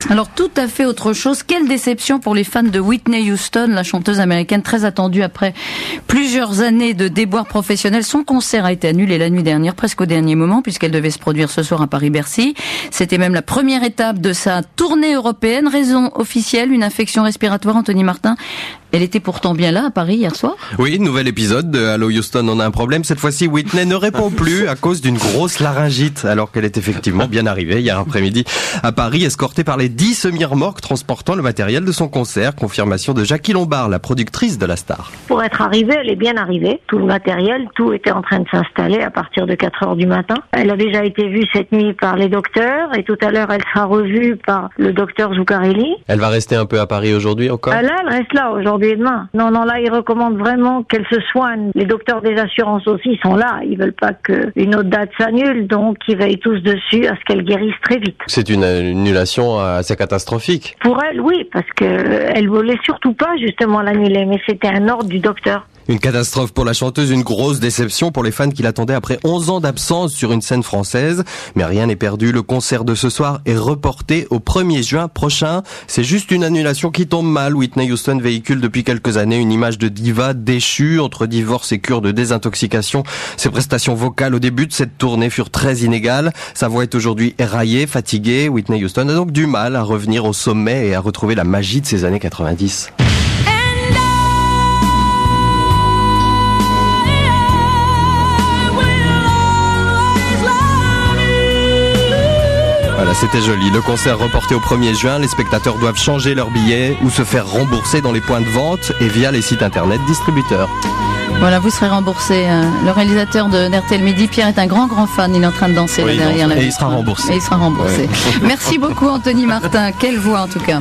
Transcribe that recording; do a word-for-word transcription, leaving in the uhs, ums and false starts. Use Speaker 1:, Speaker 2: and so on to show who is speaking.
Speaker 1: Alors tout à fait autre chose. Quelle déception pour les fans de Whitney Houston, la chanteuse américaine très attendue après plusieurs années de déboires professionnels. Son concert a été annulé la nuit dernière, presque au dernier moment, puisqu'elle devait se produire ce soir à Paris-Bercy. C'était même la première étape de sa tournée européenne. Raison officielle, une infection respiratoire. Anthony Martin, elle était pourtant bien là à Paris hier soir.
Speaker 2: Oui, nouvel épisode de Allo Houston, on a un problème. Cette fois-ci, Whitney ne répond plus à cause d'une grosse laryngite, alors qu'elle est effectivement bien arrivée hier après-midi à Paris, escortée par les dix semi-remorques transportant le matériel de son concert. Confirmation de Jackie Lombard, la productrice de la star.
Speaker 3: Pour être arrivée, elle est bien arrivée. Tout le matériel, tout était en train de s'installer à partir de quatre heures du matin. Elle a déjà été vue cette nuit par les docteurs et tout à l'heure, elle sera revue par le docteur Zuccarelli.
Speaker 2: Elle va rester un peu à Paris aujourd'hui encore?
Speaker 3: Ah là, elle reste là aujourd'hui et demain. Non, non, là, ils recommandent vraiment qu'elle se soigne. Les docteurs des assurances aussi sont là. Ils veulent pas qu'une autre date s'annule, donc ils veillent tous dessus à ce qu'elle guérisse très vite.
Speaker 2: C'est une annulation assez catastrophique.
Speaker 3: Pour elle, oui, parce que elle voulait surtout pas justement l'annuler, mais c'était un ordre du docteur.
Speaker 2: Une catastrophe pour la chanteuse, une grosse déception pour les fans qui l'attendaient après onze ans d'absence sur une scène française. Mais rien n'est perdu, le concert de ce soir est reporté au premier juin prochain. C'est juste une annulation qui tombe mal. Whitney Houston véhicule depuis quelques années une image de diva déchue entre divorce et cure de désintoxication. Ses prestations vocales au début de cette tournée furent très inégales. Sa voix est aujourd'hui éraillée, fatiguée. Whitney Houston a donc du mal à revenir au sommet et à retrouver la magie de ses années quatre-vingt-dix. Voilà, c'était joli. Le concert reporté au premier juin. Les spectateurs doivent changer leurs billets ou se faire rembourser dans les points de vente et via les sites internet distributeurs.
Speaker 1: Voilà, vous serez remboursé. Le réalisateur de R T L Midi, Pierre, est un grand, grand fan. Il est en train de danser
Speaker 2: oui,
Speaker 1: là derrière.
Speaker 2: Et
Speaker 1: la
Speaker 2: il sera remboursé.
Speaker 1: Et il sera remboursé. Ouais. Merci beaucoup, Anthony Martin. Quelle voix, en tout cas.